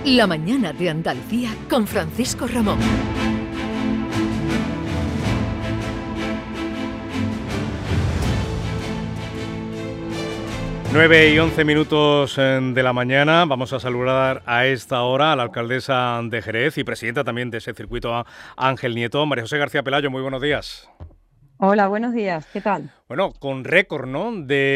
La mañana de Andalucía con Francisco Ramón. 9:11 de la mañana. Vamos a saludar a esta hora a la alcaldesa de Jerez y presidenta también de ese circuito, Ángel Nieto. María José García Pelayo, muy buenos días. Hola, buenos días. ¿Qué tal? Bueno, con récord, ¿no?,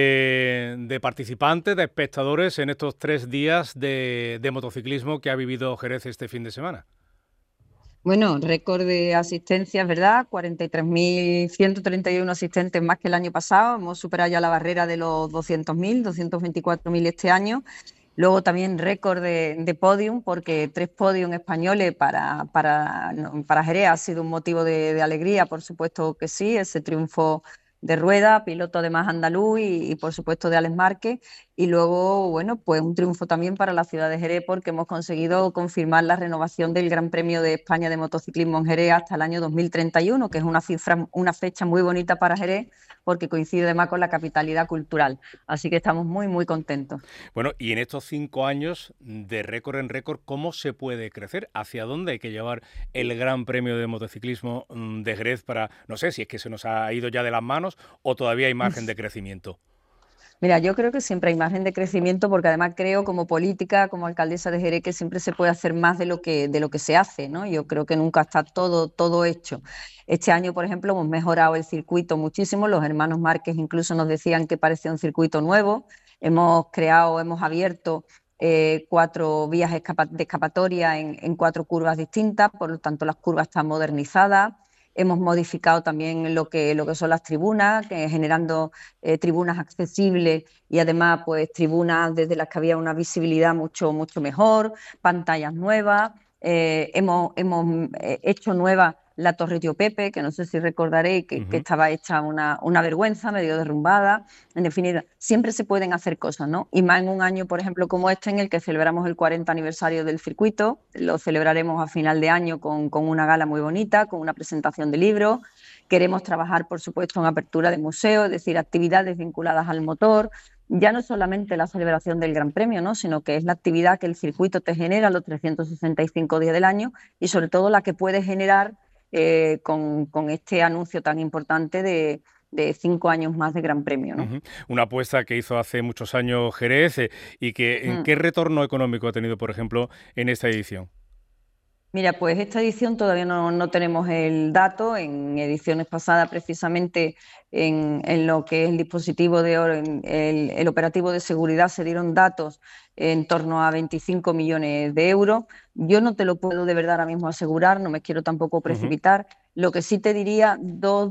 de participantes, de espectadores en estos 3 días de motociclismo que ha vivido Jerez este fin de semana. Bueno, récord de asistencias, ¿verdad? 43.131 asistentes más que el año pasado. Hemos superado ya la barrera de los 200.000, 224.000 este año. Luego también récord de podium, porque 3 podium españoles para Jerez ha sido un motivo de alegría, por supuesto que sí, ese triunfo de Rueda, piloto además andaluz y por supuesto de Alex Márquez. Y luego, bueno, pues un triunfo también para la ciudad de Jerez, porque hemos conseguido confirmar la renovación del Gran Premio de España de motociclismo en Jerez hasta el año 2031, que es una fecha muy bonita para Jerez, porque coincide además con la capitalidad cultural. Así que estamos muy, muy contentos. Bueno, y en estos 5 años de récord en récord, ¿cómo se puede crecer? ¿Hacia dónde hay que llevar el Gran Premio de Motociclismo de Jerez para, no sé, si es que se nos ha ido ya de las manos o todavía hay margen de crecimiento? Mira, yo creo que siempre hay margen de crecimiento, porque además creo, como política, como alcaldesa de Jerez, que siempre se puede hacer más de lo que se hace, ¿no? Yo creo que nunca está todo hecho. Este año, por ejemplo, hemos mejorado el circuito muchísimo. Los hermanos Márquez incluso nos decían que parecía un circuito nuevo. Hemos abierto 4 vías de escapatoria en 4 curvas distintas, por lo tanto las curvas están modernizadas. Hemos modificado también lo que son las tribunas, generando tribunas accesibles y además pues tribunas desde las que había una visibilidad mucho mejor, pantallas nuevas. Hemos hecho nueva la Torre Tío Pepe, que no sé si recordaréis que estaba hecha una vergüenza, medio derrumbada. En definitiva, siempre se pueden hacer cosas, ¿no? Y más en un año, por ejemplo, como este, en el que celebramos el 40 aniversario del circuito. Lo celebraremos a final de año con una gala muy bonita, con una presentación de libros. Queremos trabajar, por supuesto, en apertura de museos, es decir, actividades vinculadas al motor. Ya no solamente la celebración del Gran Premio, ¿no?, sino que es la actividad que el circuito te genera los 365 días del año, y sobre todo la que puede generar con este anuncio tan importante de 5 años más de Gran Premio, ¿no? Una apuesta que hizo hace muchos años Jerez y que ¿qué retorno económico ha tenido, por ejemplo, en esta edición? Mira, pues esta edición todavía no tenemos el dato. En ediciones pasadas, precisamente en lo que es el dispositivo el operativo de seguridad, se dieron datos en torno a 25 millones de euros. Yo no te lo puedo de verdad ahora mismo asegurar, no me quiero tampoco precipitar. Lo que sí te diría,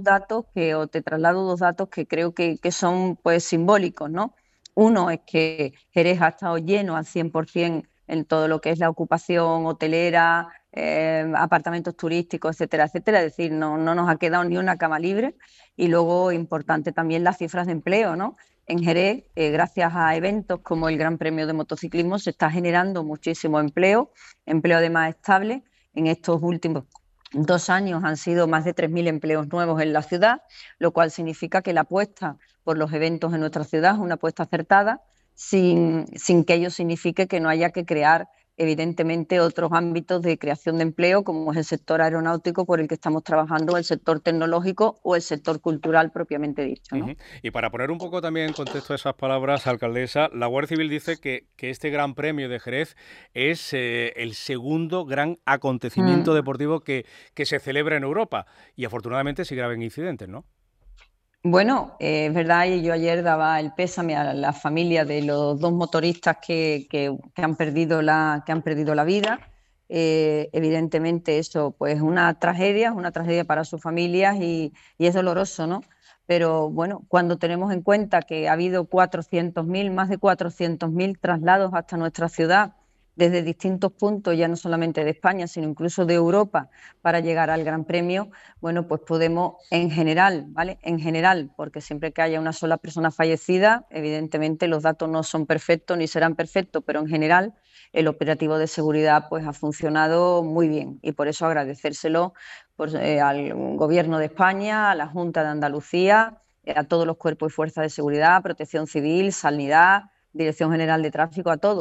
te traslado 2 datos que creo que son pues simbólicos, ¿no? Uno es que Jerez ha estado lleno al 100% en todo lo que es la ocupación hotelera, apartamentos turísticos, etcétera, etcétera. Es decir, no nos ha quedado ni una cama libre. Y luego, importante también las cifras de empleo, ¿no? En Jerez, gracias a eventos como el Gran Premio de Motociclismo, se está generando muchísimo empleo además estable. En estos últimos 2 años han sido más de 3.000 empleos nuevos en la ciudad, lo cual significa que la apuesta por los eventos en nuestra ciudad es una apuesta acertada, sin que ello signifique que no haya que crear, evidentemente, otros ámbitos de creación de empleo, como es el sector aeronáutico por el que estamos trabajando, o el sector tecnológico o el sector cultural propiamente dicho, ¿no? Y para poner un poco también en contexto esas palabras, alcaldesa, la Guardia Civil dice que este Gran Premio de Jerez es el segundo gran acontecimiento deportivo que se celebra en Europa y afortunadamente sin graves incidentes, ¿no? Bueno, es verdad, y yo ayer daba el pésame a la familia de los 2 motoristas que han perdido la vida. Evidentemente eso pues es una tragedia para sus familias y es doloroso, ¿no? Pero bueno, cuando tenemos en cuenta que ha habido más de 400.000 traslados hasta nuestra ciudad desde distintos puntos, ya no solamente de España, sino incluso de Europa, para llegar al Gran Premio, bueno, pues podemos en general, ¿vale? En general, porque siempre que haya una sola persona fallecida, evidentemente los datos no son perfectos ni serán perfectos, pero en general el operativo de seguridad pues ha funcionado muy bien, y por eso agradecérselo al Gobierno de España, a la Junta de Andalucía, a todos los cuerpos y fuerzas de seguridad, Protección Civil, Sanidad, Dirección General de Tráfico, a todos.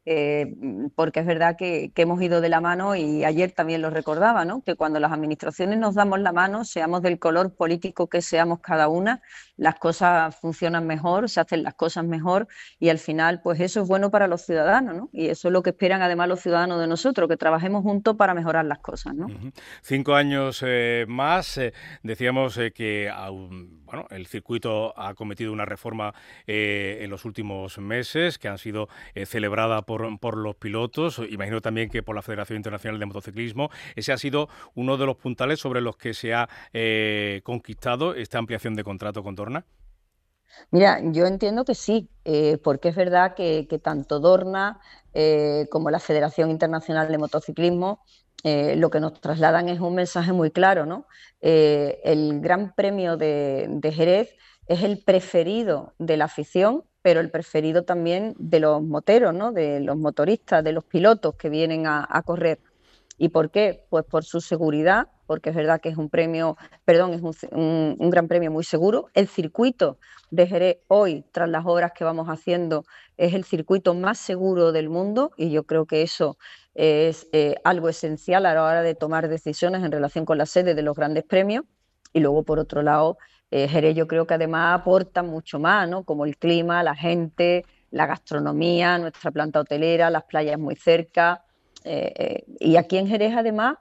porque es verdad que hemos ido de la mano y ayer también lo recordaba, ¿no? Que cuando las administraciones nos damos la mano, seamos del color político que seamos cada una, las cosas funcionan mejor, se hacen las cosas mejor y al final pues eso es bueno para los ciudadanos, ¿no? Y eso es lo que esperan además los ciudadanos de nosotros, que trabajemos juntos para mejorar las cosas, ¿no? 5 años más, decíamos que bueno, el circuito ha cometido una reforma en los últimos meses que han sido celebrada por los pilotos, imagino también que por la Federación Internacional de Motociclismo. Ese ha sido uno de los puntales sobre los que se ha conquistado esta ampliación de contrato con Dorna. Mira, yo entiendo que sí, porque es verdad que tanto Dorna como la Federación Internacional de Motociclismo lo que nos trasladan es un mensaje muy claro, ¿no? El Gran Premio de Jerez es el preferido de la afición, pero el preferido también de los moteros, ¿no? De los motoristas, de los pilotos que vienen a correr. ¿Y por qué? Pues por su seguridad, porque es verdad que es un premio, perdón, es un gran premio muy seguro. El circuito de Jerez hoy, tras las obras que vamos haciendo, es el circuito más seguro del mundo y yo creo que eso es algo esencial a la hora de tomar decisiones en relación con la sede de los grandes premios. Y luego, por otro lado, Jerez yo creo que además aporta mucho más, ¿no? Como el clima, la gente, la gastronomía, nuestra planta hotelera, las playas muy cerca. Y aquí en Jerez, además,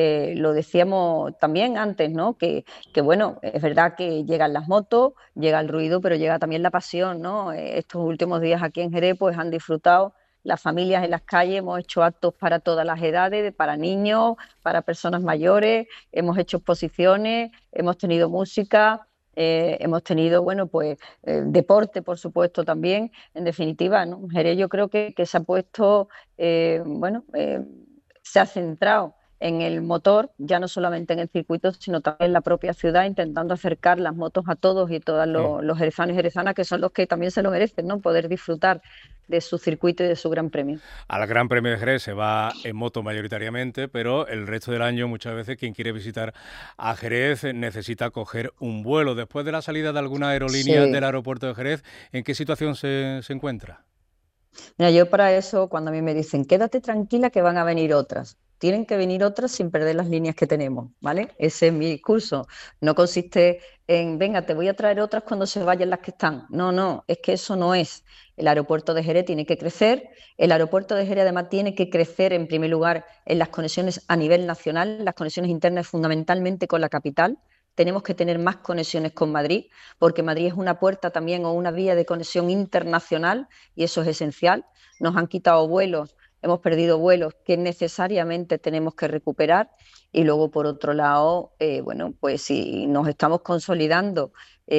lo decíamos también antes, ¿no? Que bueno, es verdad que llegan las motos, llega el ruido, pero llega también la pasión, ¿no? Estos últimos días aquí en Jerez, pues han disfrutado las familias en las calles, hemos hecho actos para todas las edades, para niños, para personas mayores, hemos hecho exposiciones, hemos tenido música. Hemos tenido, bueno, pues deporte, por supuesto, también. En definitiva, ¿no? Jerez yo creo que se ha puesto, bueno, se ha centrado en el motor, ya no solamente en el circuito, sino también en la propia ciudad, intentando acercar las motos a todos y todas los jerezanos y jerezanas, que son los que también se lo merecen, ¿no? Poder disfrutar de su circuito y de su Gran Premio. Al Gran Premio de Jerez se va en moto mayoritariamente, pero el resto del año muchas veces quien quiere visitar a Jerez necesita coger un vuelo. Después de la salida de alguna aerolínea del aeropuerto de Jerez, ¿en qué situación se encuentra? Mira, yo para eso, cuando a mí me dicen, quédate tranquila que van a venir otras. Tienen que venir otras sin perder las líneas que tenemos, ¿vale? Ese es mi discurso. No consiste en, venga, te voy a traer otras cuando se vayan las que están. No, no, es que eso no es. El aeropuerto de Jerez tiene que crecer. El aeropuerto de Jerez además tiene que crecer en primer lugar en las conexiones a nivel nacional, las conexiones internas fundamentalmente con la capital. Tenemos que tener más conexiones con Madrid, porque Madrid es una puerta también o una vía de conexión internacional y eso es esencial. Nos han quitado vuelos, hemos perdido vuelos que necesariamente tenemos que recuperar y luego, por otro lado, bueno, pues si nos estamos consolidando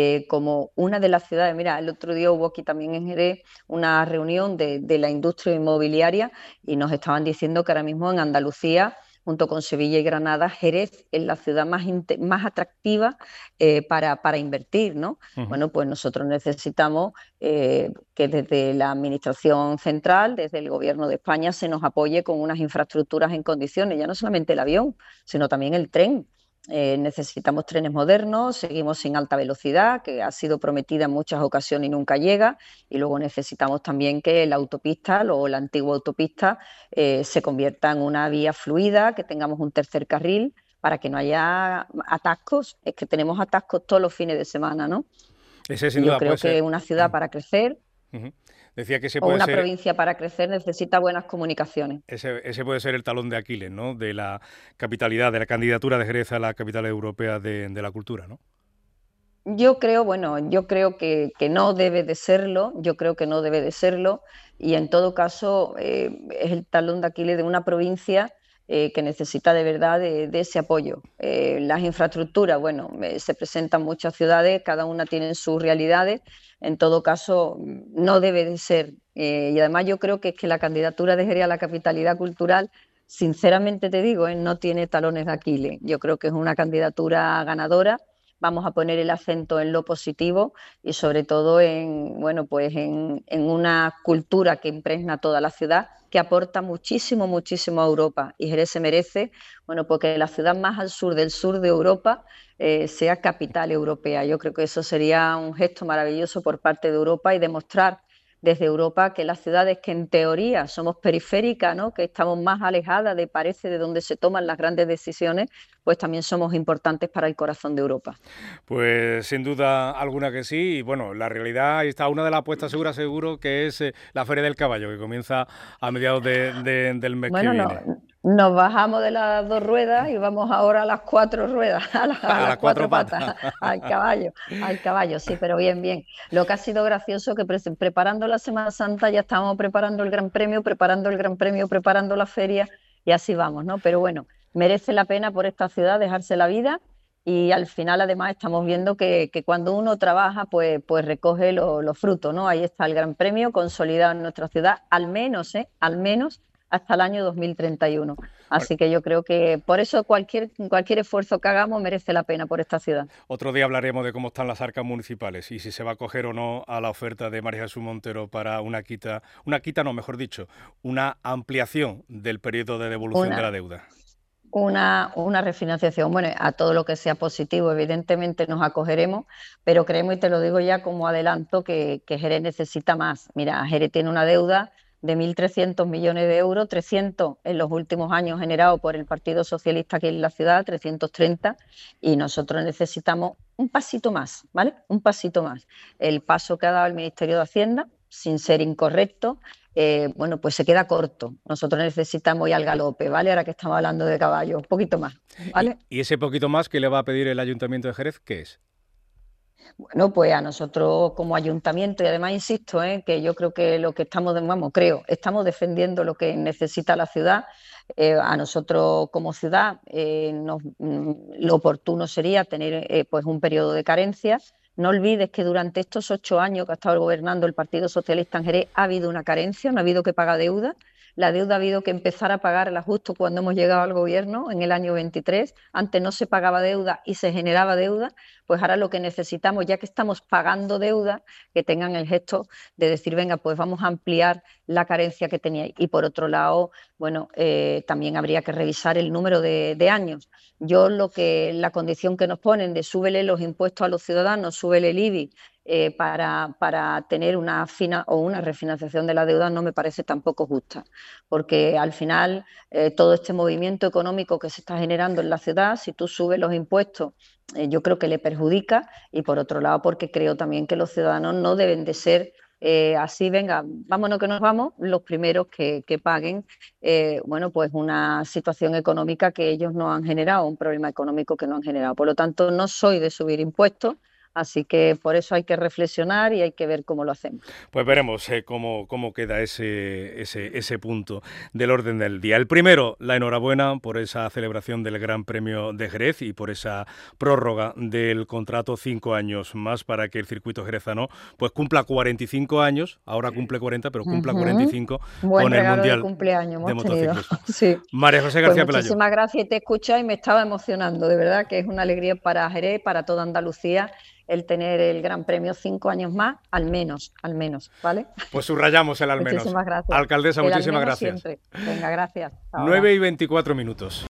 como una de las ciudades, mira, el otro día hubo aquí también en Jerez una reunión de la industria inmobiliaria y nos estaban diciendo que ahora mismo en Andalucía, junto con Sevilla y Granada, Jerez es la ciudad más atractiva para invertir, ¿no? Bueno, pues nosotros necesitamos que desde la Administración Central, desde el Gobierno de España, se nos apoye con unas infraestructuras en condiciones, ya no solamente el avión, sino también el tren. Necesitamos trenes modernos, seguimos sin alta velocidad, que ha sido prometida en muchas ocasiones y nunca llega, y luego necesitamos también que la autopista o la antigua autopista se convierta en una vía fluida, que tengamos un tercer carril para que no haya atascos. Es que tenemos atascos todos los fines de semana, ¿no? Ese sin Yo duda creo puede ser. que una ciudad para crecer Decía que ese o puede una ser. provincia para crecer necesita buenas comunicaciones. Ese puede ser el talón de Aquiles, ¿no? De la capitalidad, de la candidatura de Jerez a la capital europea de la cultura, ¿no? Yo creo, bueno, yo creo que no debe de serlo, yo creo que no debe de serlo, y en todo caso es el talón de Aquiles de una provincia que necesita de verdad de ese apoyo. Las infraestructuras, bueno, se presentan muchas ciudades, cada una tiene sus realidades, en todo caso no debe de ser. Y además yo creo que es que la candidatura de Jerez a la capitalidad cultural, sinceramente te digo, no tiene talones de Aquiles. Yo creo que es una candidatura ganadora. Vamos a poner el acento en lo positivo y sobre todo en, bueno, pues en una cultura que impregna toda la ciudad, que aporta muchísimo, muchísimo a Europa. Y Jerez se merece, bueno, porque la ciudad más al sur del sur de Europa sea capital europea. Yo creo que eso sería un gesto maravilloso por parte de Europa y demostrar desde Europa, que las ciudades que en teoría somos periféricas, ¿no? Que estamos más alejadas parece de donde se toman las grandes decisiones, pues también somos importantes para el corazón de Europa. Pues sin duda alguna que sí, y bueno, la realidad, ahí está una de las apuestas seguras seguro, que es la Feria del Caballo, que comienza a mediados del mes que Bueno, viene. nos bajamos de las 2 ruedas y vamos ahora a las 4 ruedas, a A las las cuatro 4 patas, patas. al caballo, sí, pero bien, bien. Lo que ha sido gracioso que preparando la Semana Santa ya estábamos preparando el Gran Premio, preparando la feria y así vamos, ¿no? Pero bueno, merece la pena por esta ciudad dejarse la vida y al final además estamos viendo que cuando uno trabaja pues recoge los frutos, ¿no? Ahí está el Gran Premio consolidado en nuestra ciudad, al menos hasta el año 2031. Bueno, Así que yo creo que por eso cualquier esfuerzo que hagamos merece la pena por esta ciudad. otro día hablaremos de cómo están las arcas municipales y si se va a coger o no a la oferta de María Jesús Montero para una quita no, mejor dicho, una ampliación del periodo de devolución de Una, la deuda. una refinanciación, bueno, a todo lo que sea positivo, evidentemente nos acogeremos, pero creemos, y te lo digo ya como adelanto, que Jerez necesita más. Mira, Jerez tiene una deuda de 1.300 millones de euros, 300 en los últimos años generado por el Partido Socialista aquí en la ciudad, 330, y nosotros necesitamos un pasito más, ¿vale? Un pasito más. El paso que ha dado el Ministerio de Hacienda, sin ser incorrecto, bueno, pues se queda corto. Nosotros necesitamos ir al galope, ¿vale? Ahora que estamos hablando de caballos, un poquito más, ¿vale? Y ese poquito más que le va a pedir el Ayuntamiento de Jerez, ¿qué es? Bueno, pues a nosotros como ayuntamiento, y además insisto, que yo creo que lo que estamos defendiendo lo que necesita la ciudad. A nosotros como ciudad lo oportuno sería tener pues un periodo de carencia. No olvides que durante estos 8 años que ha estado gobernando el Partido Socialista en Jerez ha habido una carencia, no ha habido que pagar deuda. La deuda ha habido que empezar a pagarla justo cuando hemos llegado al gobierno, en el año 23. Antes no se pagaba deuda y se generaba deuda. Pues ahora lo que necesitamos, ya que estamos pagando deuda, que tengan el gesto de decir, venga, pues vamos a ampliar la carencia que teníais. Y por otro lado, bueno, también habría que revisar el número de años. La condición que nos ponen de súbele los impuestos a los ciudadanos, súbele el IBI, para tener una refinanciación de la deuda no me parece tampoco justa, porque al final todo este movimiento económico que se está generando en la ciudad, si tú subes los impuestos, yo creo que le perjudica, y por otro lado porque creo también que los ciudadanos no deben de ser así, venga, vámonos que nos vamos, los primeros que paguen bueno, pues una situación económica que ellos no han generado, un problema económico que no han generado. Por lo tanto, no soy de subir impuestos, así que por eso hay que reflexionar y hay que ver cómo lo hacemos. Pues veremos cómo queda ese punto del orden del día. El primero, la enhorabuena por esa celebración del Gran Premio de Jerez y por esa prórroga del contrato 5 años más para que el circuito jerezano pues cumpla 45 años, ahora cumple 40, pero cumpla 45 Buen con el regalo de Mundial cumpleaños de hemos tenido. motociclismo. Sí. María José Pues García Pelayo. muchísimas gracias, te he escuchado y me estaba emocionando, de verdad que es una alegría para Jerez, para toda Andalucía, el tener el Gran Premio 5 años más, al menos, ¿vale? Pues subrayamos el al menos. Muchísimas gracias. Alcaldesa, El al muchísimas menos gracias. siempre. Venga, gracias. Hasta ahora. 9:24.